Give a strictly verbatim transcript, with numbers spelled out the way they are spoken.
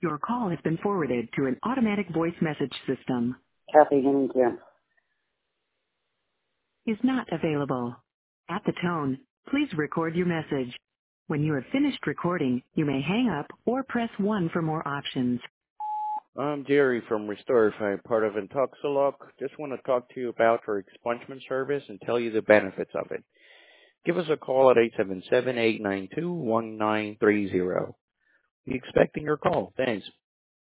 Your call has been forwarded to an automatic voice message system. Kathy Hennington. Is not available. At the tone, please record your message. When you have finished recording, you may hang up or press one for more options. I'm Jerry from Restorify, part of Intoxilock. Just want to talk to you about our expungement service and tell you the benefits of it. Give us a call at eight seven seven, eight nine two, one nine three zero. Be expecting your call. Thanks.